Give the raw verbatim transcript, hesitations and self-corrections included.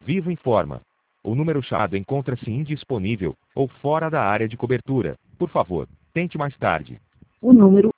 Vivo informa. O número chamado encontra-se indisponível ou fora da área de cobertura. Por favor, tente mais tarde. O número